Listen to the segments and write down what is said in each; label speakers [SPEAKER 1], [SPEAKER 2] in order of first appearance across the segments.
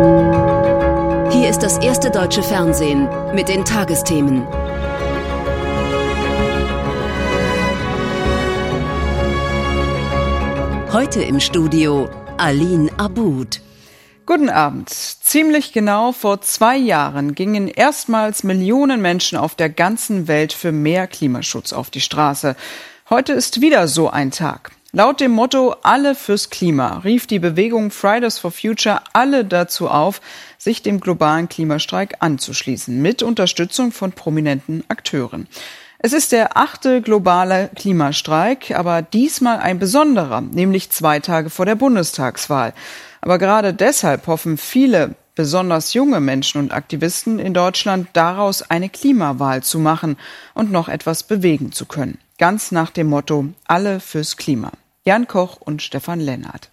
[SPEAKER 1] Hier ist das erste deutsche Fernsehen mit den Tagesthemen. Heute im Studio Aline Abud.
[SPEAKER 2] Guten Abend. Ziemlich genau vor 2 Jahren gingen erstmals Millionen Menschen auf der ganzen Welt für mehr Klimaschutz auf die Straße. Heute ist wieder so ein Tag. Laut dem Motto Alle fürs Klima rief die Bewegung Fridays for Future alle dazu auf, sich dem globalen Klimastreik anzuschließen, mit Unterstützung von prominenten Akteuren. Es ist der 8. globale Klimastreik, aber diesmal ein besonderer, nämlich 2 Tage vor der Bundestagswahl. Aber gerade deshalb hoffen viele, besonders junge Menschen und Aktivisten in Deutschland, daraus eine Klimawahl zu machen und noch etwas bewegen zu können. Ganz nach dem Motto Alle fürs Klima. Jan Koch und Stefan Lennart.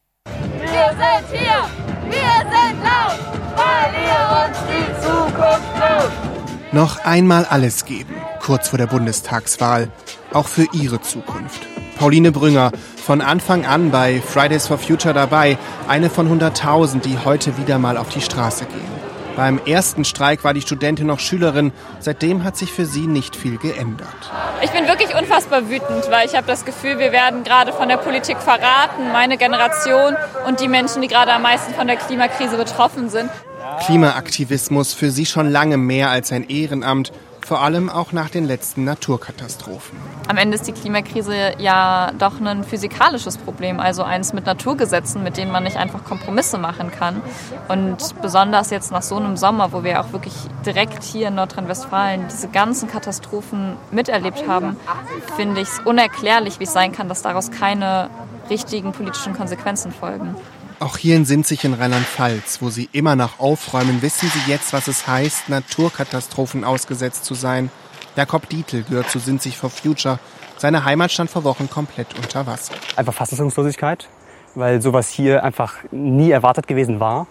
[SPEAKER 3] Wir sind hier, wir sind laut, weil ihr uns die Zukunft klaut.
[SPEAKER 4] Noch einmal alles geben, kurz vor der Bundestagswahl, auch für ihre Zukunft. Pauline Brünger, von Anfang an bei Fridays for Future dabei, eine von 100.000, die heute wieder mal auf die Straße gehen. Beim ersten Streik war die Studentin noch Schülerin, seitdem hat sich für sie nicht viel geändert.
[SPEAKER 5] Ich bin wirklich unfassbar wütend, weil ich habe das Gefühl, wir werden gerade von der Politik verraten, meine Generation und die Menschen, die gerade am meisten von der Klimakrise betroffen sind.
[SPEAKER 4] Klimaaktivismus für sie schon lange mehr als ein Ehrenamt, vor allem auch nach den letzten Naturkatastrophen.
[SPEAKER 5] Am Ende ist die Klimakrise ja doch ein physikalisches Problem, also eins mit Naturgesetzen, mit denen man nicht einfach Kompromisse machen kann. Und besonders jetzt nach so einem Sommer, wo wir auch wirklich direkt hier in Nordrhein-Westfalen diese ganzen Katastrophen miterlebt haben, finde ich es unerklärlich, wie es sein kann, dass daraus keine richtigen politischen Konsequenzen folgen.
[SPEAKER 4] Auch hier in Sinzig in Rheinland-Pfalz, wo sie immer noch aufräumen, wissen sie jetzt, was es heißt, Naturkatastrophen ausgesetzt zu sein. Jakob Dietl gehört zu Sinzig for Future. Seine Heimat stand vor Wochen komplett unter Wasser.
[SPEAKER 6] Einfach Fassungslosigkeit, weil sowas hier einfach nie erwartet gewesen war.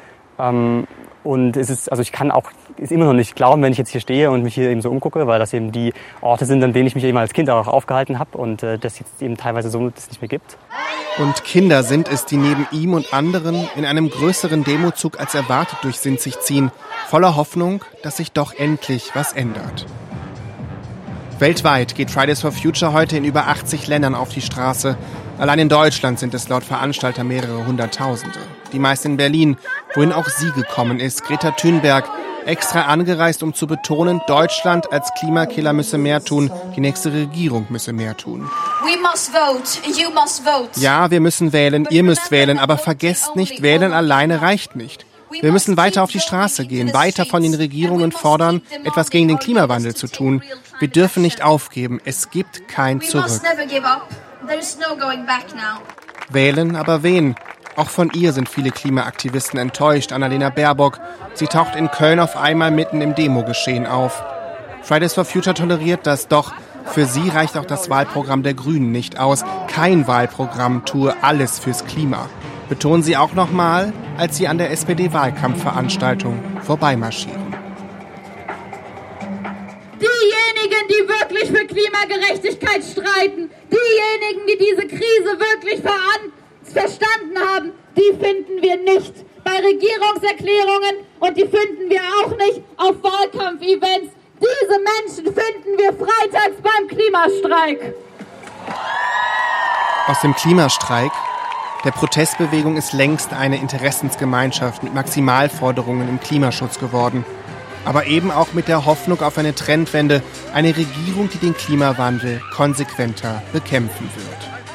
[SPEAKER 6] Und ich kann auch immer noch nicht glauben, wenn ich jetzt hier stehe und mich hier eben so umgucke, weil das eben die Orte sind, an denen ich mich eben als Kind auch aufgehalten habe und das jetzt eben teilweise so das nicht mehr gibt.
[SPEAKER 4] Und Kinder sind es, die neben ihm und anderen in einem größeren Demozug als erwartet durch Sinzig ziehen, voller Hoffnung, dass sich doch endlich was ändert. Weltweit geht Fridays for Future heute in über 80 Ländern auf die Straße. Allein in Deutschland sind es laut Veranstalter mehrere Hunderttausende. Die meisten in Berlin, wohin auch sie gekommen ist, Greta Thunberg, extra angereist, um zu betonen, Deutschland als Klimakiller müsse mehr tun, die nächste Regierung müsse mehr tun.
[SPEAKER 3] We must vote, you must vote.
[SPEAKER 4] Ja, wir müssen wählen, ihr müsst wählen, aber vergesst nicht, wählen alleine reicht nicht. Wir müssen weiter auf die Straße gehen, weiter von den Regierungen fordern, etwas gegen den Klimawandel zu tun. Wir dürfen nicht aufgeben, es gibt kein Zurück. Wählen, aber wen? Auch von ihr sind viele Klimaaktivisten enttäuscht, Annalena Baerbock. Sie taucht in Köln auf einmal mitten im Demogeschehen auf. Fridays for Future toleriert das, doch für sie reicht auch das Wahlprogramm der Grünen nicht aus. Kein Wahlprogramm tue alles fürs Klima. Betonen sie auch nochmal, als sie an der SPD-Wahlkampfveranstaltung vorbeimarschieren.
[SPEAKER 3] Diejenigen, die wirklich für Klimagerechtigkeit streiten, diejenigen, die diese Krise wirklich verstanden haben, die finden wir nicht bei Regierungserklärungen und die finden wir auch nicht auf Wahlkampfevents. Diese Menschen finden wir freitags beim Klimastreik.
[SPEAKER 4] Aus dem Klimastreik, der Protestbewegung, ist längst eine Interessensgemeinschaft mit Maximalforderungen im Klimaschutz geworden. Aber eben auch mit der Hoffnung auf eine Trendwende, eine Regierung, die den Klimawandel konsequenter bekämpfen wird.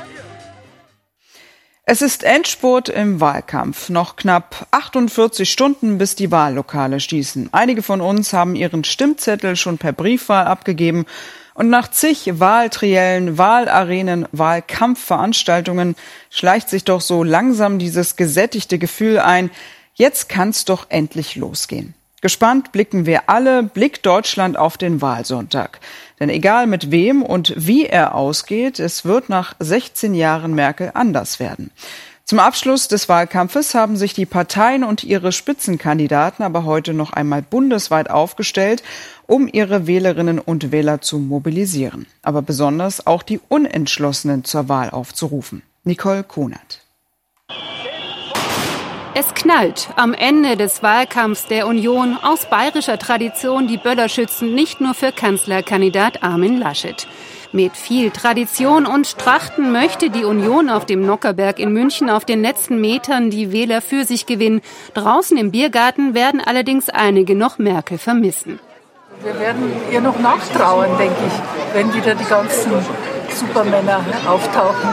[SPEAKER 2] Es ist Endspurt im Wahlkampf. Noch knapp 48 Stunden, bis die Wahllokale schließen. Einige von uns haben ihren Stimmzettel schon per Briefwahl abgegeben. Und nach zig Wahltriellen, Wahlarenen, Wahlkampfveranstaltungen schleicht sich doch so langsam dieses gesättigte Gefühl ein, jetzt kann's doch endlich losgehen. Gespannt blicken wir alle, blickt Deutschland auf den Wahlsonntag. Denn egal mit wem und wie er ausgeht, es wird nach 16 Jahren Merkel anders werden. Zum Abschluss des Wahlkampfes haben sich die Parteien und ihre Spitzenkandidaten aber heute noch einmal bundesweit aufgestellt, um ihre Wählerinnen und Wähler zu mobilisieren. Aber besonders auch die Unentschlossenen zur Wahl aufzurufen. Nicole Kunert.
[SPEAKER 7] Es knallt am Ende des Wahlkampfs der Union, aus bayerischer Tradition die Böller schützen, nicht nur für Kanzlerkandidat Armin Laschet. Mit viel Tradition und Trachten möchte die Union auf dem Nockherberg in München auf den letzten Metern die Wähler für sich gewinnen. Draußen im Biergarten werden allerdings einige noch Merkel vermissen.
[SPEAKER 8] Wir werden ihr noch nachtrauern, denke ich, wenn wieder die ganzen Supermänner auftauchen.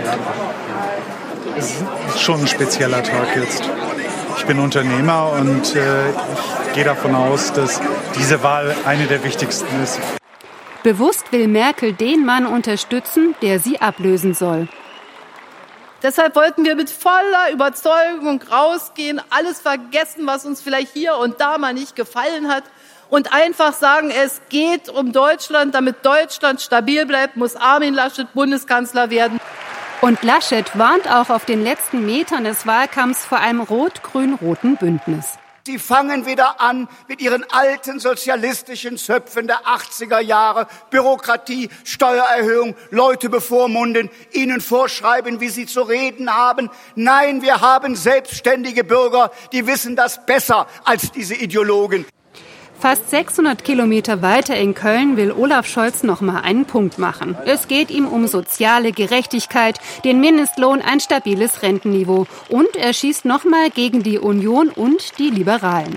[SPEAKER 9] Es ist schon ein spezieller Tag jetzt. Ich bin Unternehmer und ich gehe davon aus, dass diese Wahl eine der wichtigsten ist.
[SPEAKER 7] Bewusst will Merkel den Mann unterstützen, der sie ablösen soll.
[SPEAKER 10] Deshalb wollten wir mit voller Überzeugung rausgehen, alles vergessen, was uns vielleicht hier und da mal nicht gefallen hat und einfach sagen, es geht um Deutschland. Damit Deutschland stabil bleibt, muss Armin Laschet Bundeskanzler werden.
[SPEAKER 7] Und Laschet warnt auch auf den letzten Metern des Wahlkampfs vor einem rot-grün-roten Bündnis.
[SPEAKER 11] Sie fangen wieder an mit ihren alten sozialistischen Zöpfen der 80er Jahre. Bürokratie, Steuererhöhung, Leute bevormunden, ihnen vorschreiben, wie sie zu reden haben. Nein, wir haben selbstständige Bürger, die wissen das besser als diese Ideologen.
[SPEAKER 7] Fast 600 Kilometer weiter in Köln will Olaf Scholz noch mal einen Punkt machen. Es geht ihm um soziale Gerechtigkeit, den Mindestlohn, ein stabiles Rentenniveau. Und er schießt noch mal gegen die Union und die Liberalen.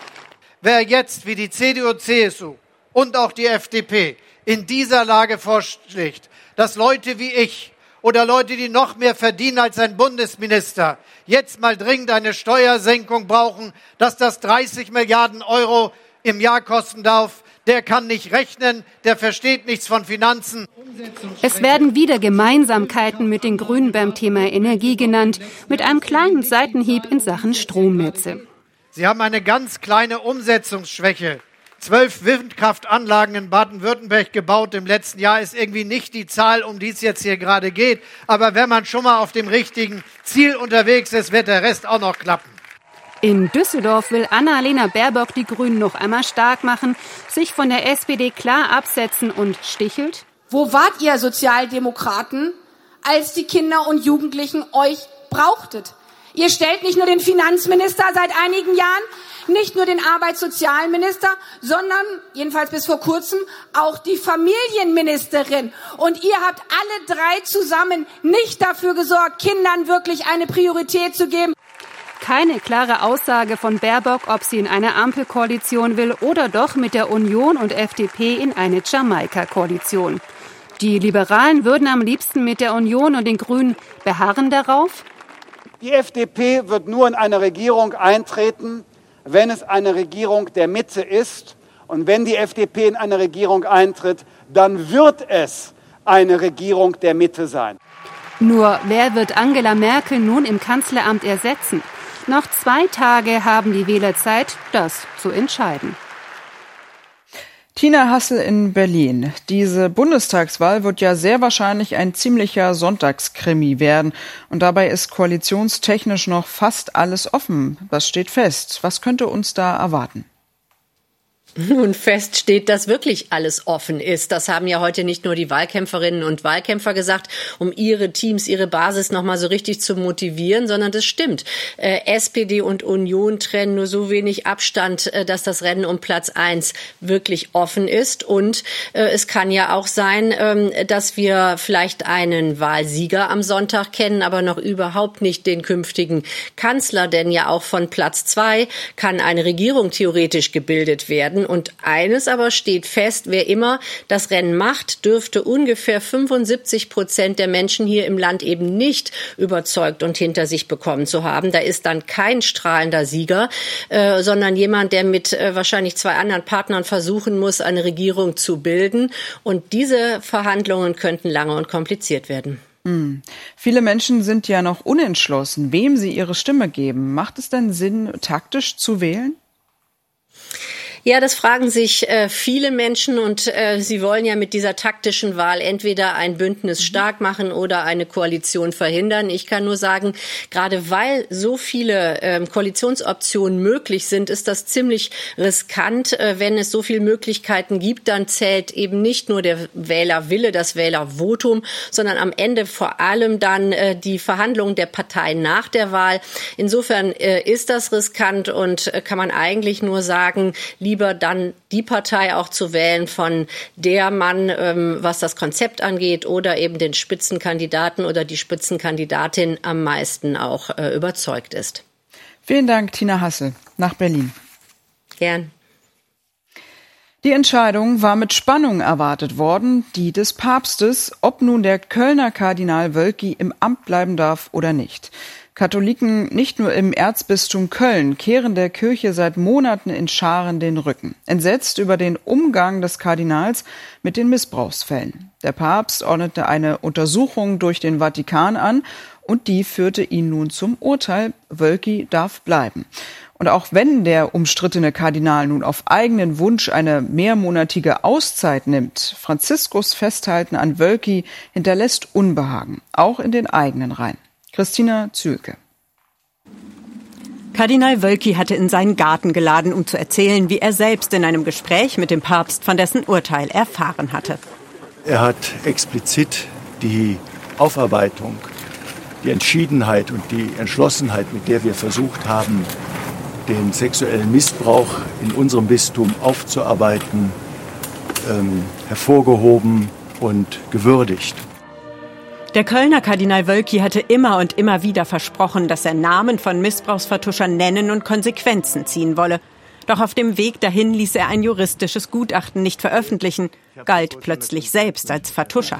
[SPEAKER 12] Wer jetzt wie die CDU, CSU und auch die FDP in dieser Lage vorschlägt, dass Leute wie ich oder Leute, die noch mehr verdienen als ein Bundesminister, jetzt mal dringend eine Steuersenkung brauchen, dass das 30 Milliarden Euro im Jahr kosten darf, der kann nicht rechnen, der versteht nichts von Finanzen.
[SPEAKER 7] Es werden wieder Gemeinsamkeiten mit den Grünen beim Thema Energie genannt, mit einem kleinen Seitenhieb in Sachen Stromnetze.
[SPEAKER 12] Sie haben eine ganz kleine Umsetzungsschwäche. 12 Windkraftanlagen in Baden-Württemberg gebaut im letzten Jahr ist irgendwie nicht die Zahl, um die es jetzt hier gerade geht. Aber wenn man schon mal auf dem richtigen Ziel unterwegs ist, wird der Rest auch noch klappen.
[SPEAKER 7] In Düsseldorf will Annalena Baerbock die Grünen noch einmal stark machen, sich von der SPD klar absetzen und stichelt.
[SPEAKER 13] Wo wart ihr Sozialdemokraten, als die Kinder und Jugendlichen euch brauchtet? Ihr stellt nicht nur den Finanzminister seit einigen Jahren, nicht nur den Arbeitssozialminister, sondern, jedenfalls bis vor kurzem, auch die Familienministerin. Und ihr habt alle drei zusammen nicht dafür gesorgt, Kindern wirklich eine Priorität zu geben.
[SPEAKER 7] Keine klare Aussage von Baerbock, ob sie in eine Ampelkoalition will oder doch mit der Union und FDP in eine Jamaika-Koalition. Die Liberalen würden am liebsten mit der Union und den Grünen beharren darauf.
[SPEAKER 14] Die FDP wird nur in eine Regierung eintreten, wenn es eine Regierung der Mitte ist. Und wenn die FDP in eine Regierung eintritt, dann wird es eine Regierung der Mitte sein.
[SPEAKER 7] Nur wer wird Angela Merkel nun im Kanzleramt ersetzen? Noch 2 Tage haben die Wähler Zeit, das zu entscheiden.
[SPEAKER 2] Tina Hassel in Berlin. Diese Bundestagswahl wird ja sehr wahrscheinlich ein ziemlicher Sonntagskrimi werden. Und dabei ist koalitionstechnisch noch fast alles offen. Was steht fest? Was könnte uns da erwarten?
[SPEAKER 15] Nun fest steht, dass wirklich alles offen ist. Das haben ja heute nicht nur die Wahlkämpferinnen und Wahlkämpfer gesagt, um ihre Teams, ihre Basis noch mal so richtig zu motivieren, sondern das stimmt. SPD und Union trennen nur so wenig Abstand, dass das Rennen um Platz 1 wirklich offen ist. Und es kann ja auch sein, dass wir vielleicht einen Wahlsieger am Sonntag kennen, aber noch überhaupt nicht den künftigen Kanzler, denn ja auch von Platz 2 kann eine Regierung theoretisch gebildet werden. Und eines aber steht fest, wer immer das Rennen macht, dürfte ungefähr 75% der Menschen hier im Land eben nicht überzeugt und hinter sich bekommen zu haben. Da ist dann kein strahlender Sieger, sondern jemand, der mit wahrscheinlich 2 anderen Partnern versuchen muss, eine Regierung zu bilden. Und diese Verhandlungen könnten lange und kompliziert werden.
[SPEAKER 2] Viele Menschen sind ja noch unentschlossen, wem sie ihre Stimme geben. Macht es denn Sinn, taktisch zu wählen?
[SPEAKER 15] Ja, das fragen sich viele Menschen und sie wollen ja mit dieser taktischen Wahl entweder ein Bündnis stark machen oder eine Koalition verhindern. Ich kann nur sagen, gerade weil so viele Koalitionsoptionen möglich sind, ist das ziemlich riskant. Wenn es so viele Möglichkeiten gibt, dann zählt eben nicht nur der Wählerwille, das Wählervotum, sondern am Ende vor allem dann die Verhandlungen der Parteien nach der Wahl. Insofern ist das riskant und kann man eigentlich nur sagen, lieber dann die Partei auch zu wählen, von der man, was das Konzept angeht, oder eben den Spitzenkandidaten oder die Spitzenkandidatin am meisten auch überzeugt ist.
[SPEAKER 2] Vielen Dank, Tina Hassel, nach Berlin.
[SPEAKER 15] Gern.
[SPEAKER 2] Die Entscheidung war mit Spannung erwartet worden, die des Papstes, ob nun der Kölner Kardinal Wölki im Amt bleiben darf oder nicht. Katholiken nicht nur im Erzbistum Köln kehren der Kirche seit Monaten in Scharen den Rücken, entsetzt über den Umgang des Kardinals mit den Missbrauchsfällen. Der Papst ordnete eine Untersuchung durch den Vatikan an und die führte ihn nun zum Urteil, Wölki darf bleiben. Und auch wenn der umstrittene Kardinal nun auf eigenen Wunsch eine mehrmonatige Auszeit nimmt, Franziskus Festhalten an Wölki hinterlässt Unbehagen, auch in den eigenen Reihen. Christina Zühlke.
[SPEAKER 16] Kardinal Wölki hatte in seinen Garten geladen, um zu erzählen, wie er selbst in einem Gespräch mit dem Papst von dessen Urteil erfahren hatte.
[SPEAKER 17] Er hat explizit die Aufarbeitung, die Entschiedenheit und die Entschlossenheit, mit der wir versucht haben, den sexuellen Missbrauch in unserem Bistum aufzuarbeiten, hervorgehoben und gewürdigt.
[SPEAKER 16] Der Kölner Kardinal Wölki hatte immer und immer wieder versprochen, dass er Namen von Missbrauchsvertuschern nennen und Konsequenzen ziehen wolle. Doch auf dem Weg dahin ließ er ein juristisches Gutachten nicht veröffentlichen, galt plötzlich selbst als Vertuscher.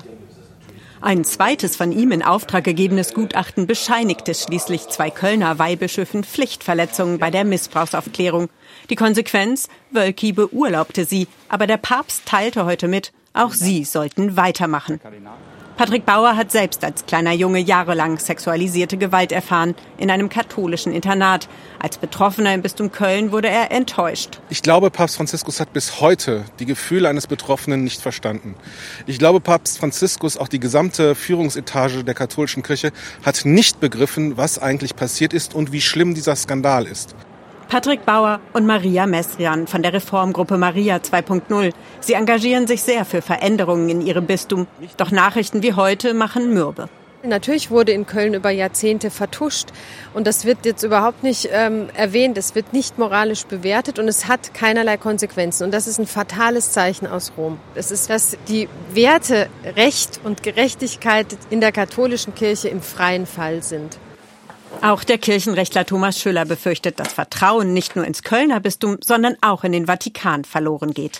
[SPEAKER 16] Ein zweites von ihm in Auftrag gegebenes Gutachten bescheinigte schließlich 2 Kölner Weihbischöfen Pflichtverletzungen bei der Missbrauchsaufklärung. Die Konsequenz? Wölki beurlaubte sie, aber der Papst teilte heute mit, auch sie sollten weitermachen. Patrick Bauer hat selbst als kleiner Junge jahrelang sexualisierte Gewalt erfahren, in einem katholischen Internat. Als Betroffener im Bistum Köln wurde er enttäuscht.
[SPEAKER 18] Ich glaube, Papst Franziskus hat bis heute die Gefühle eines Betroffenen nicht verstanden. Ich glaube, Papst Franziskus, auch die gesamte Führungsetage der katholischen Kirche, hat nicht begriffen, was eigentlich passiert ist und wie schlimm dieser Skandal ist.
[SPEAKER 16] Patrick Bauer und Maria Mesrian von der Reformgruppe Maria 2.0. Sie engagieren sich sehr für Veränderungen in ihrem Bistum. Doch Nachrichten wie heute machen mürbe.
[SPEAKER 19] Natürlich wurde in Köln über Jahrzehnte vertuscht und das wird jetzt überhaupt nicht erwähnt. Es wird nicht moralisch bewertet und es hat keinerlei Konsequenzen. Und das ist ein fatales Zeichen aus Rom. Es ist, dass die Werte Recht und Gerechtigkeit in der katholischen Kirche im freien Fall sind.
[SPEAKER 16] Auch der Kirchenrechtler Thomas Schüller befürchtet, dass Vertrauen nicht nur ins Kölner Bistum, sondern auch in den Vatikan verloren geht.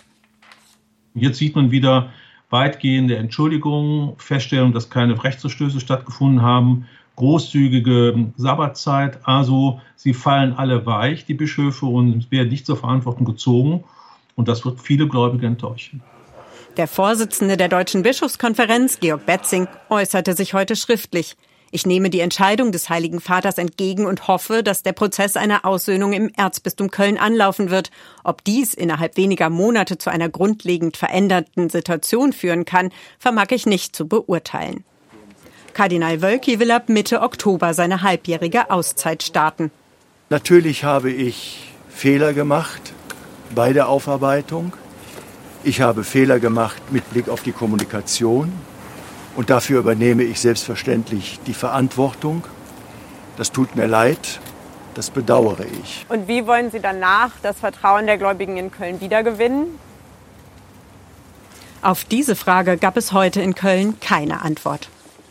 [SPEAKER 20] Jetzt sieht man wieder weitgehende Entschuldigungen, Feststellung, dass keine Rechtsverstöße stattgefunden haben, großzügige Sabbatzeit. Also sie fallen alle weich, die Bischöfe, und werden nicht zur Verantwortung gezogen. Und das wird viele Gläubige enttäuschen.
[SPEAKER 16] Der Vorsitzende der Deutschen Bischofskonferenz, Georg Betzing, äußerte sich heute schriftlich. Ich nehme die Entscheidung des Heiligen Vaters entgegen und hoffe, dass der Prozess einer Aussöhnung im Erzbistum Köln anlaufen wird. Ob dies innerhalb weniger Monate zu einer grundlegend veränderten Situation führen kann, vermag ich nicht zu beurteilen. Kardinal Wölki will ab Mitte Oktober seine halbjährige Auszeit starten.
[SPEAKER 17] Natürlich habe ich Fehler gemacht bei der Aufarbeitung. Ich habe Fehler gemacht mit Blick auf die Kommunikation. Und dafür übernehme ich selbstverständlich die Verantwortung. Das tut mir leid, das bedauere ich.
[SPEAKER 16] Und wie wollen Sie danach das Vertrauen der Gläubigen in Köln wiedergewinnen? Auf diese Frage gab es heute in Köln keine Antwort.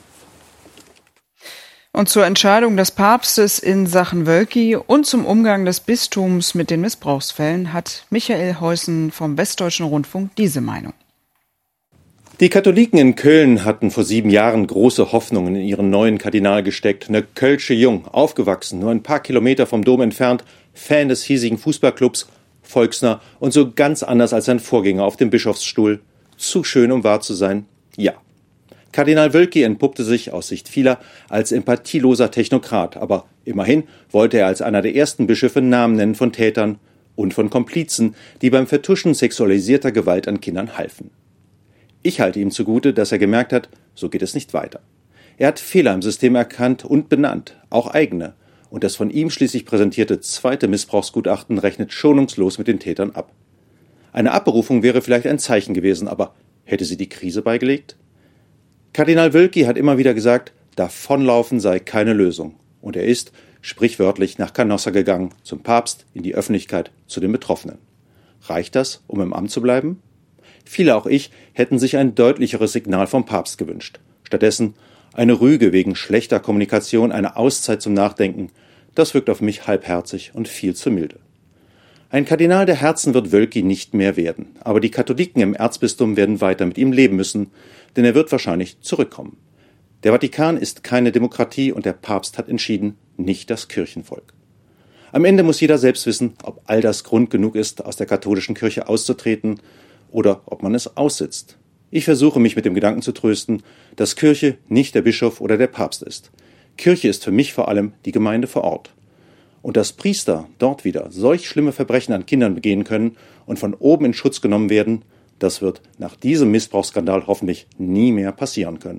[SPEAKER 2] Und zur Entscheidung des Papstes in Sachen Wölki und zum Umgang des Bistums mit den Missbrauchsfällen hat Michael Heusen vom Westdeutschen Rundfunk diese Meinung.
[SPEAKER 21] Die Katholiken in Köln hatten vor 7 Jahren große Hoffnungen in ihren neuen Kardinal gesteckt. Eine Kölsche Jung, aufgewachsen, nur ein paar Kilometer vom Dom entfernt, Fan des hiesigen Fußballclubs, volksnah und so ganz anders als sein Vorgänger auf dem Bischofsstuhl. Zu schön, um wahr zu sein? Ja. Kardinal Wölki entpuppte sich aus Sicht vieler als empathieloser Technokrat. Aber immerhin wollte er als einer der ersten Bischöfe Namen nennen von Tätern und von Komplizen, die beim Vertuschen sexualisierter Gewalt an Kindern halfen. Ich halte ihm zugute, dass er gemerkt hat, so geht es nicht weiter. Er hat Fehler im System erkannt und benannt, auch eigene, und das von ihm schließlich präsentierte zweite Missbrauchsgutachten rechnet schonungslos mit den Tätern ab. Eine Abberufung wäre vielleicht ein Zeichen gewesen, aber hätte sie die Krise beigelegt? Kardinal Wölki hat immer wieder gesagt, davonlaufen sei keine Lösung. Und er ist, sprichwörtlich, nach Canossa gegangen, zum Papst, in die Öffentlichkeit, zu den Betroffenen. Reicht das, um im Amt zu bleiben? Viele, auch ich, hätten sich ein deutlicheres Signal vom Papst gewünscht. Stattdessen eine Rüge wegen schlechter Kommunikation, eine Auszeit zum Nachdenken. Das wirkt auf mich halbherzig und viel zu milde. Ein Kardinal der Herzen wird Wölki nicht mehr werden, aber die Katholiken im Erzbistum werden weiter mit ihm leben müssen, denn er wird wahrscheinlich zurückkommen. Der Vatikan ist keine Demokratie und der Papst hat entschieden, nicht das Kirchenvolk. Am Ende muss jeder selbst wissen, ob all das Grund genug ist, aus der katholischen Kirche auszutreten oder ob man es aussitzt. Ich versuche mich mit dem Gedanken zu trösten, dass Kirche nicht der Bischof oder der Papst ist. Kirche ist für mich vor allem die Gemeinde vor Ort. Und dass Priester dort wieder solch schlimme Verbrechen an Kindern begehen können und von oben in Schutz genommen werden, das wird nach diesem Missbrauchsskandal hoffentlich nie mehr passieren können.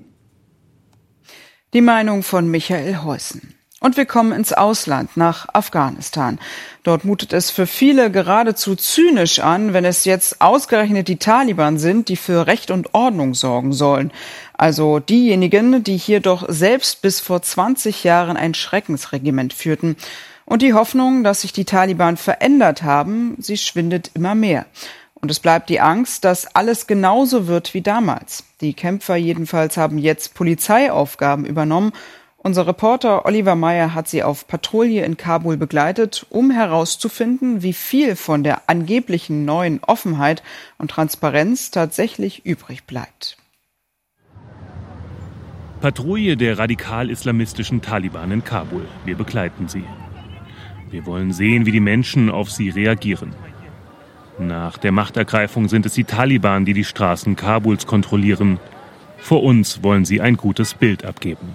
[SPEAKER 2] Die Meinung von Michael Heusen. Und wir kommen ins Ausland, nach Afghanistan. Dort mutet es für viele geradezu zynisch an, wenn es jetzt ausgerechnet die Taliban sind, die für Recht und Ordnung sorgen sollen. Also diejenigen, die hier doch selbst bis vor 20 Jahren ein Schreckensregiment führten. Und die Hoffnung, dass sich die Taliban verändert haben, sie schwindet immer mehr. Und es bleibt die Angst, dass alles genauso wird wie damals. Die Kämpfer jedenfalls haben jetzt Polizeiaufgaben übernommen. Unser Reporter Oliver Meyer hat sie auf Patrouille in Kabul begleitet, um herauszufinden, wie viel von der angeblichen neuen Offenheit und Transparenz tatsächlich übrig bleibt.
[SPEAKER 1] Patrouille der radikal-islamistischen Taliban in Kabul. Wir begleiten sie. Wir wollen sehen, wie die Menschen auf sie reagieren. Nach der Machtergreifung sind es die Taliban, die die Straßen Kabuls kontrollieren. Vor uns wollen sie ein gutes Bild abgeben.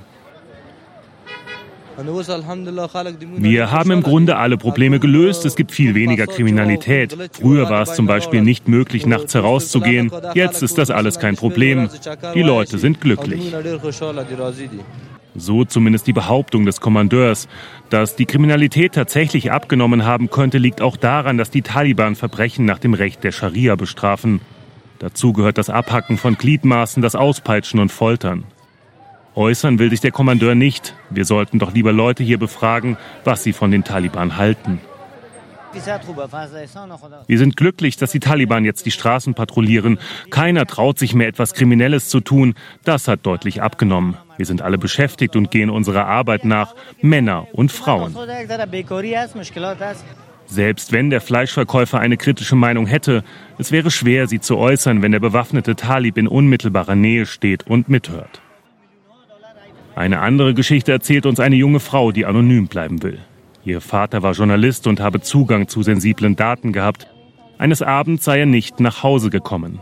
[SPEAKER 1] Wir haben im Grunde alle Probleme gelöst. Es gibt viel weniger Kriminalität. Früher war es zum Beispiel nicht möglich, nachts herauszugehen. Jetzt ist das alles kein Problem. Die Leute sind glücklich. So zumindest die Behauptung des Kommandeurs. Dass die Kriminalität tatsächlich abgenommen haben könnte, liegt auch daran, dass die Taliban Verbrechen nach dem Recht der Scharia bestrafen. Dazu gehört das Abhacken von Gliedmaßen, das Auspeitschen und Foltern. Äußern will sich der Kommandeur nicht. Wir sollten doch lieber Leute hier befragen, was sie von den Taliban halten. Wir sind glücklich, dass die Taliban jetzt die Straßen patrouillieren. Keiner traut sich mehr, etwas Kriminelles zu tun. Das hat deutlich abgenommen. Wir sind alle beschäftigt und gehen unserer Arbeit nach, Männer und Frauen. Selbst wenn der Fleischverkäufer eine kritische Meinung hätte, es wäre schwer, sie zu äußern, wenn der bewaffnete Talib in unmittelbarer Nähe steht und mithört. Eine andere Geschichte erzählt uns eine junge Frau, die anonym bleiben will. Ihr Vater war Journalist und habe Zugang zu sensiblen Daten gehabt. Eines Abends sei er nicht nach Hause gekommen.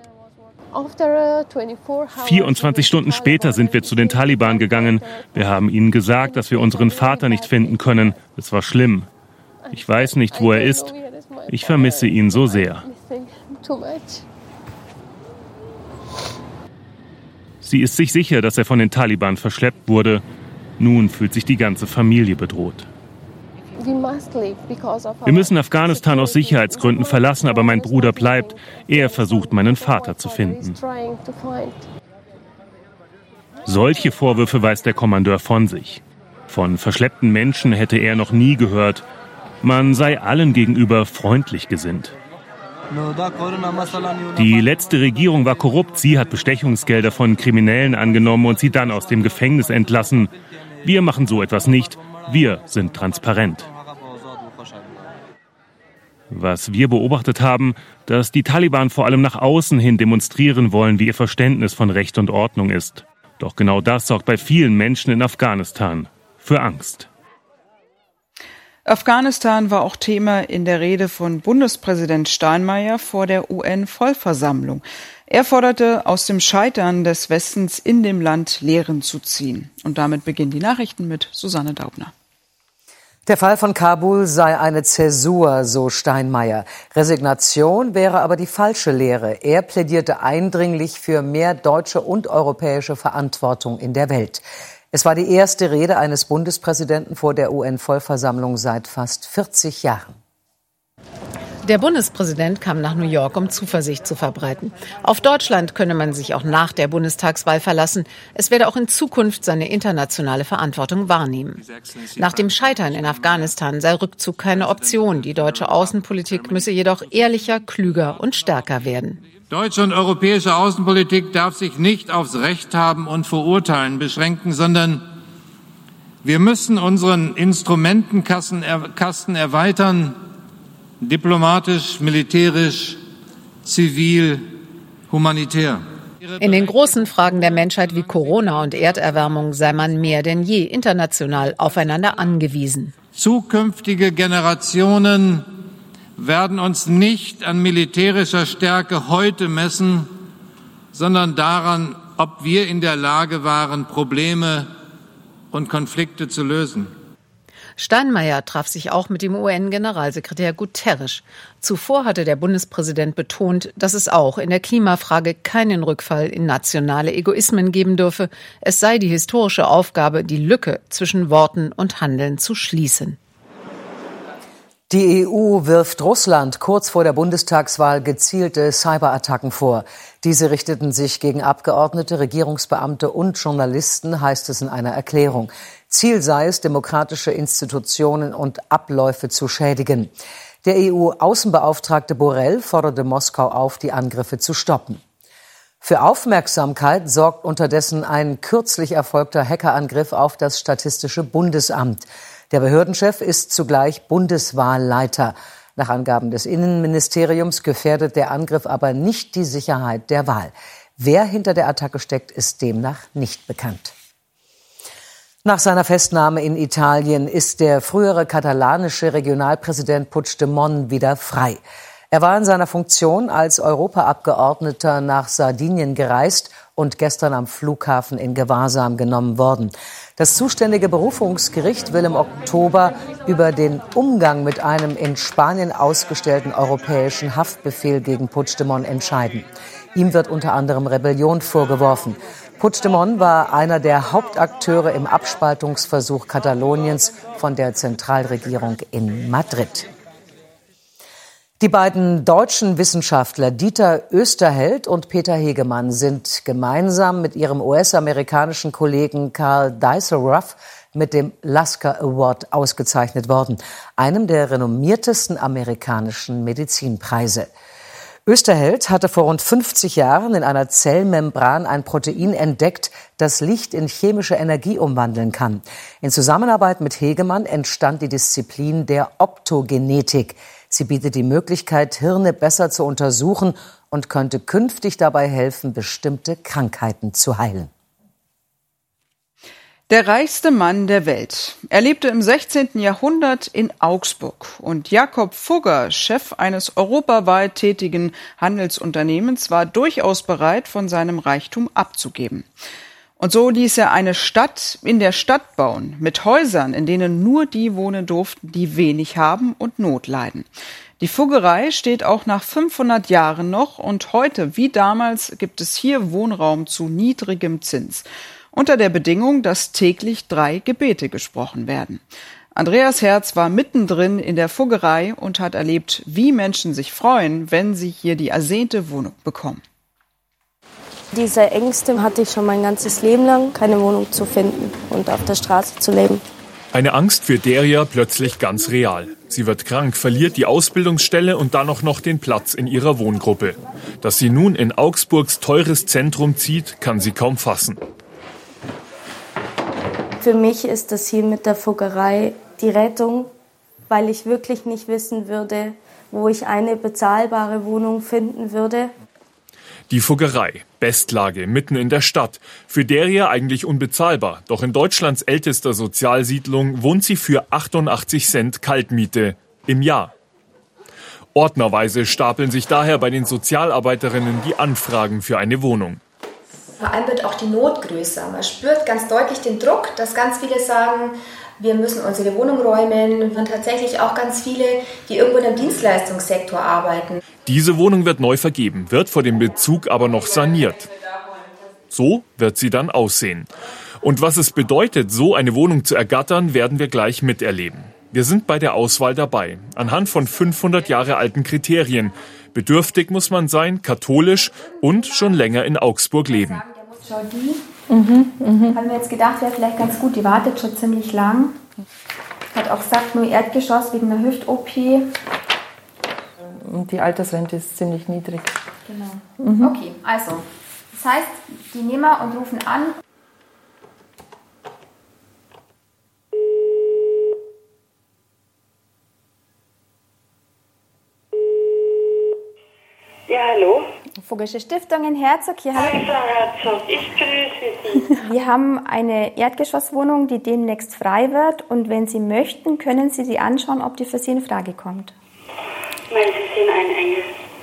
[SPEAKER 1] 24 Stunden später sind wir zu den Taliban gegangen. Wir haben ihnen gesagt, dass wir unseren Vater nicht finden können. Es war schlimm. Ich weiß nicht, wo er ist. Ich vermisse ihn so sehr. Sie ist sich sicher, dass er von den Taliban verschleppt wurde. Nun fühlt sich die ganze Familie bedroht. Wir müssen Afghanistan aus Sicherheitsgründen verlassen, aber mein Bruder bleibt. Er versucht, meinen Vater zu finden. Solche Vorwürfe weist der Kommandeur von sich. Von verschleppten Menschen hätte er noch nie gehört. Man sei allen gegenüber freundlich gesinnt. Die letzte Regierung war korrupt. Sie hat Bestechungsgelder von Kriminellen angenommen und sie dann aus dem Gefängnis entlassen. Wir machen so etwas nicht. Wir sind transparent. Was wir beobachtet haben, dass die Taliban vor allem nach außen hin demonstrieren wollen, wie ihr Verständnis von Recht und Ordnung ist. Doch genau das sorgt bei vielen Menschen in Afghanistan für Angst.
[SPEAKER 2] Afghanistan war auch Thema in der Rede von Bundespräsident Steinmeier vor der UN-Vollversammlung. Er forderte, aus dem Scheitern des Westens in dem Land Lehren zu ziehen. Und damit beginnen die Nachrichten mit Susanne Daubner.
[SPEAKER 5] Der Fall von Kabul sei eine Zäsur, so Steinmeier. Resignation wäre aber die falsche Lehre. Er plädierte eindringlich für mehr deutsche und europäische Verantwortung in der Welt. Es war die erste Rede eines Bundespräsidenten vor der UN-Vollversammlung seit fast 40 Jahren.
[SPEAKER 22] Der Bundespräsident kam nach New York, um Zuversicht zu verbreiten. Auf Deutschland könne man sich auch nach der Bundestagswahl verlassen. Es werde auch in Zukunft seine internationale Verantwortung wahrnehmen. Nach dem Scheitern in Afghanistan sei Rückzug keine Option. Die deutsche Außenpolitik müsse jedoch ehrlicher, klüger und stärker werden.
[SPEAKER 23] Deutsche und europäische Außenpolitik darf sich nicht aufs Recht haben und Verurteilen beschränken, sondern wir müssen unseren Instrumentenkasten erweitern, diplomatisch, militärisch, zivil, humanitär.
[SPEAKER 22] In den großen Fragen der Menschheit wie Corona und Erderwärmung sei man mehr denn je international aufeinander angewiesen.
[SPEAKER 23] Zukünftige Generationen werden uns nicht an militärischer Stärke heute messen, sondern daran, ob wir in der Lage waren, Probleme und Konflikte zu lösen.
[SPEAKER 22] Steinmeier traf sich auch mit dem UN-Generalsekretär Guterres. Zuvor hatte der Bundespräsident betont, dass es auch in der Klimafrage keinen Rückfall in nationale Egoismen geben dürfe. Es sei die historische Aufgabe, die Lücke zwischen Worten und Handeln zu schließen.
[SPEAKER 5] Die EU wirft Russland kurz vor der Bundestagswahl gezielte Cyberattacken vor. Diese richteten sich gegen Abgeordnete, Regierungsbeamte und Journalisten, heißt es in einer Erklärung. Ziel sei es, demokratische Institutionen und Abläufe zu schädigen. Der EU-Außenbeauftragte Borrell forderte Moskau auf, die Angriffe zu stoppen. Für Aufmerksamkeit sorgt unterdessen ein kürzlich erfolgter Hackerangriff auf das Statistische Bundesamt. Der Behördenchef ist zugleich Bundeswahlleiter. Nach Angaben des Innenministeriums gefährdet der Angriff aber nicht die Sicherheit der Wahl. Wer hinter der Attacke steckt, ist demnach nicht bekannt. Nach seiner Festnahme in Italien ist der frühere katalanische Regionalpräsident Puigdemont wieder frei. Er war in seiner Funktion als Europaabgeordneter nach Sardinien gereist und gestern am Flughafen in Gewahrsam genommen worden. Das zuständige Berufungsgericht will im Oktober über den Umgang mit einem in Spanien ausgestellten europäischen Haftbefehl gegen Puigdemont entscheiden. Ihm wird unter anderem Rebellion vorgeworfen. Puigdemont war einer der Hauptakteure im Abspaltungsversuch Kataloniens von der Zentralregierung in Madrid. Die beiden deutschen Wissenschaftler Dieter Oesterheld und Peter Hegemann sind gemeinsam mit ihrem US-amerikanischen Kollegen Carl Dijsselhoff mit dem Lasker Award ausgezeichnet worden, einem der renommiertesten amerikanischen Medizinpreise. Oesterheld hatte vor rund 50 Jahren in einer Zellmembran ein Protein entdeckt, das Licht in chemische Energie umwandeln kann. In Zusammenarbeit mit Hegemann entstand die Disziplin der Optogenetik. Sie bietet die Möglichkeit, Hirne besser zu untersuchen und könnte künftig dabei helfen, bestimmte Krankheiten zu heilen.
[SPEAKER 2] Der reichste Mann der Welt. Er lebte im 16. Jahrhundert in Augsburg. Und Jakob Fugger, Chef eines europaweit tätigen Handelsunternehmens, war durchaus bereit, von seinem Reichtum abzugeben. Und so ließ er eine Stadt in der Stadt bauen, mit Häusern, in denen nur die wohnen durften, die wenig haben und Not leiden. Die Fuggerei steht auch nach 500 Jahren noch und heute, wie damals, gibt es hier Wohnraum zu niedrigem Zins. Unter der Bedingung, dass täglich 3 Gebete gesprochen werden. Andreas Herz war mittendrin in der Fuggerei und hat erlebt, wie Menschen sich freuen, wenn sie hier die ersehnte Wohnung bekommen.
[SPEAKER 24] Diese Ängste hatte ich schon mein ganzes Leben lang, keine Wohnung zu finden und auf der Straße zu leben.
[SPEAKER 25] Eine Angst für Deria plötzlich ganz real. Sie wird krank, verliert die Ausbildungsstelle und dann auch noch den Platz in ihrer Wohngruppe. Dass sie nun in Augsburgs teures Zentrum zieht, kann sie kaum fassen.
[SPEAKER 24] Für mich ist das hier mit der Fuggerei die Rettung, weil ich wirklich nicht wissen würde, wo ich eine bezahlbare Wohnung finden würde.
[SPEAKER 25] Die Fuggerei, Bestlage, mitten in der Stadt. Für Deria eigentlich unbezahlbar. Doch in Deutschlands ältester Sozialsiedlung wohnt sie für 88 Cent Kaltmiete im Jahr. Ordnerweise stapeln sich daher bei den Sozialarbeiterinnen die Anfragen für eine Wohnung.
[SPEAKER 26] Vor allem wird auch die Not größer. Man spürt ganz deutlich den Druck, dass ganz viele sagen,
[SPEAKER 3] Wir müssen unsere Wohnung räumen und dann tatsächlich auch ganz viele, die irgendwo in einem Dienstleistungssektor arbeiten.
[SPEAKER 25] Diese Wohnung wird neu vergeben, wird vor dem Bezug aber noch saniert. So wird sie dann aussehen. Und was es bedeutet, so eine Wohnung zu ergattern, werden wir gleich miterleben. Wir sind bei der Auswahl dabei, anhand von 500 Jahre alten Kriterien. Bedürftig muss man sein, katholisch und schon länger in Augsburg leben.
[SPEAKER 3] Schau die. Haben wir jetzt gedacht, wäre vielleicht ganz gut. Die wartet schon ziemlich lang. Hat auch gesagt, nur Erdgeschoss wegen einer Hüft-OP.
[SPEAKER 4] Und die Altersrente ist ziemlich niedrig.
[SPEAKER 3] Genau. Okay, also, das heißt, die nehmen wir und rufen an.
[SPEAKER 6] Ja, hallo?
[SPEAKER 24] Vogelische Stiftung in Herzog. Hier
[SPEAKER 6] Hallo, Frau Herzog, ich grüße Sie.
[SPEAKER 24] Wir haben eine Erdgeschosswohnung, die demnächst frei wird. Und wenn Sie möchten, können Sie sie anschauen, ob die für Sie in Frage kommt.
[SPEAKER 6] Meinen Sie sind ein Engel?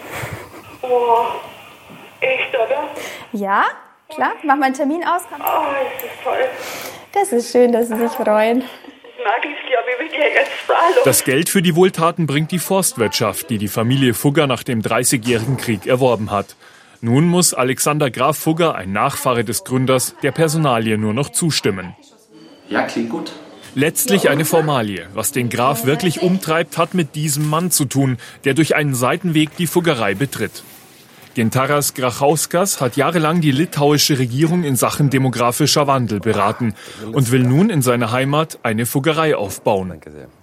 [SPEAKER 6] Oh, echt, oder?
[SPEAKER 24] Ja, klar. Machen wir einen Termin aus.
[SPEAKER 6] Oh, das ist toll.
[SPEAKER 24] Das ist schön, dass Sie sich freuen.
[SPEAKER 6] Mag ich, glaube ich, wirklich ganz sprachlos.
[SPEAKER 25] Das Geld für die Wohltaten bringt die Forstwirtschaft, die die Familie Fugger nach dem 30-jährigen Krieg erworben hat. Nun muss Alexander Graf Fugger, ein Nachfahre des Gründers, der Personalie nur noch zustimmen.
[SPEAKER 8] Ja, klingt gut.
[SPEAKER 25] Letztlich eine Formalie. Was den Graf wirklich umtreibt, hat mit diesem Mann zu tun, der durch einen Seitenweg die Fuggerei betritt. Gintaras Grachauskas hat jahrelang die litauische Regierung in Sachen demografischer Wandel beraten und will nun in seiner Heimat eine Fuggerei aufbauen.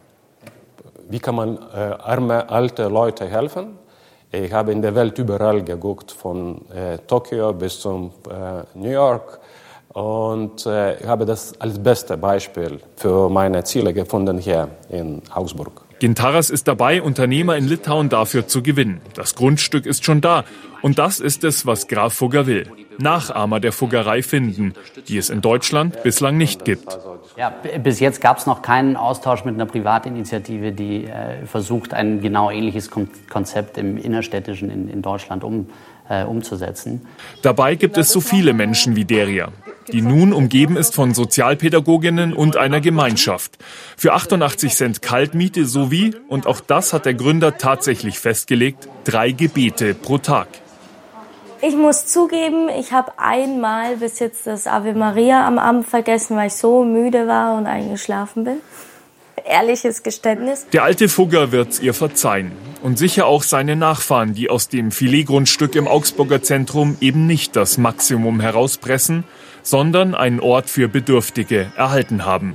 [SPEAKER 9] Wie kann man arme, alte Leute helfen? Ich habe in der Welt überall geguckt, von Tokio bis zum New York. Und ich habe das als beste Beispiel für meine Ziele gefunden hier in Augsburg.
[SPEAKER 25] Gintaras ist dabei, Unternehmer in Litauen dafür zu gewinnen. Das Grundstück ist schon da. Und das ist es, was Graf Fugger will. Nachahmer der Fuggerei finden, die es in Deutschland bislang nicht gibt.
[SPEAKER 26] Ja, bis jetzt gab es noch keinen Austausch mit einer Privatinitiative, die versucht, ein genau ähnliches Konzept im Innerstädtischen in Deutschland umzusetzen.
[SPEAKER 25] Dabei gibt es so viele Menschen wie Deria, die nun umgeben ist von Sozialpädagoginnen und einer Gemeinschaft. Für 88 Cent Kaltmiete sowie, und auch das hat der Gründer tatsächlich festgelegt, 3 Gebete pro Tag.
[SPEAKER 24] Ich muss zugeben, ich habe einmal bis jetzt das Ave Maria am Abend vergessen, weil ich so müde war und eingeschlafen bin. Ehrliches Geständnis.
[SPEAKER 25] Der alte Fugger wird's ihr verzeihen. Und sicher auch seine Nachfahren, die aus dem Filetgrundstück im Augsburger Zentrum eben nicht das Maximum herauspressen, sondern einen Ort für Bedürftige erhalten haben.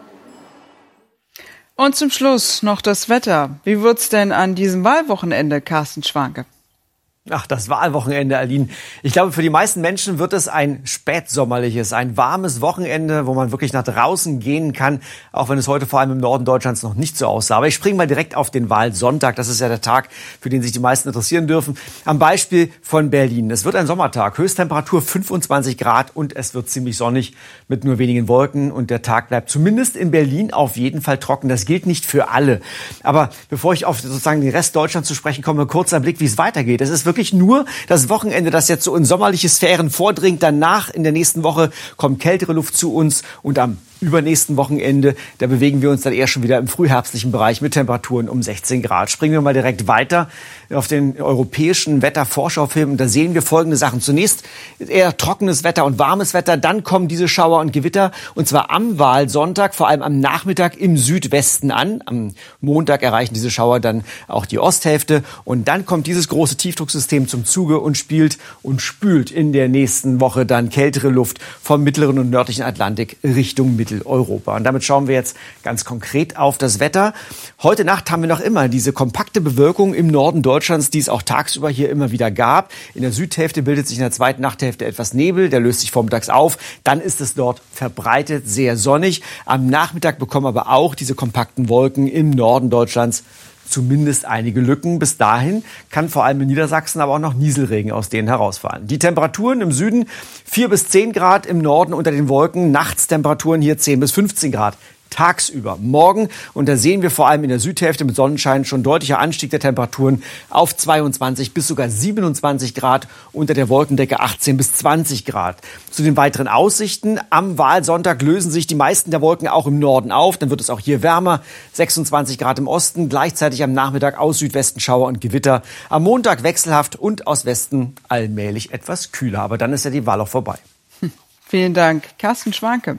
[SPEAKER 2] Und zum Schluss noch das Wetter. Wie wird's denn an diesem Wahlwochenende, Carsten Schwanke?
[SPEAKER 27] Ach, das Wahlwochenende, Aline. Ich glaube, für die meisten Menschen wird es ein spätsommerliches, ein warmes Wochenende, wo man wirklich nach draußen gehen kann, auch wenn es heute vor allem im Norden Deutschlands noch nicht so aussah. Aber ich springe mal direkt auf den Wahlsonntag. Das ist ja der Tag, für den sich die meisten interessieren dürfen. Am Beispiel von Berlin. Es wird ein Sommertag, Höchsttemperatur 25 Grad und es wird ziemlich sonnig mit nur wenigen Wolken. Und der Tag bleibt zumindest in Berlin auf jeden Fall trocken. Das gilt nicht für alle. Aber bevor ich auf sozusagen den Rest Deutschlands zu sprechen komme, kurzer Blick, wie es weitergeht. Es ist wirklich nur das Wochenende, das jetzt so in sommerliche Sphären vordringt. Danach in der nächsten Woche kommt kältere Luft zu uns und am übernächsten Wochenende, da bewegen wir uns dann eher schon wieder im frühherbstlichen Bereich mit Temperaturen um 16 Grad. Springen wir mal direkt weiter auf den europäischen Wettervorschaufilm und da sehen wir folgende Sachen. Zunächst eher trockenes Wetter und warmes Wetter, dann kommen diese Schauer und Gewitter und zwar am Wahlsonntag, vor allem am Nachmittag im Südwesten an. Am Montag erreichen diese Schauer dann auch die Osthälfte und dann kommt dieses große Tiefdrucksystem zum Zuge und spielt und spült in der nächsten Woche dann kältere Luft vom mittleren und nördlichen Atlantik Richtung Mitteleuropa. Und damit schauen wir jetzt ganz konkret auf das Wetter. Heute Nacht haben wir noch immer diese kompakte Bewölkung im Norden Deutschlands, die es auch tagsüber hier immer wieder gab. In der Südhälfte bildet sich in der zweiten Nachthälfte etwas Nebel, der löst sich vormittags auf. Dann ist es dort verbreitet sehr sonnig. Am Nachmittag bekommen aber auch diese kompakten Wolken im Norden Deutschlands zumindest einige Lücken. Bis dahin kann vor allem in Niedersachsen aber auch noch Nieselregen aus denen herausfallen. Die Temperaturen im Süden 4 bis 10 Grad, im Norden unter den Wolken, Nachtstemperaturen hier 10 bis 15 Grad. tagsüber. Morgen, und da sehen wir vor allem in der Südhälfte mit Sonnenschein schon deutlicher Anstieg der Temperaturen auf 22 bis sogar 27 Grad, unter der Wolkendecke 18 bis 20 Grad. Zu den weiteren Aussichten: Am Wahlsonntag lösen sich die meisten der Wolken auch im Norden auf. Dann wird es auch hier wärmer, 26 Grad im Osten, gleichzeitig am Nachmittag aus Südwesten Schauer und Gewitter. Am Montag wechselhaft und aus Westen allmählich etwas kühler. Aber dann ist ja die Wahl auch vorbei.
[SPEAKER 2] Vielen Dank, Carsten Schwanke.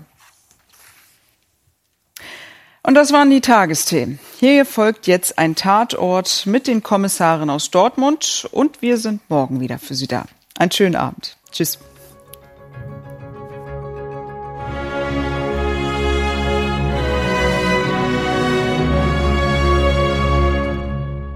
[SPEAKER 2] Und das waren die Tagesthemen. Hier folgt jetzt ein Tatort mit den Kommissaren aus Dortmund und wir sind morgen wieder für Sie da. Einen schönen Abend. Tschüss.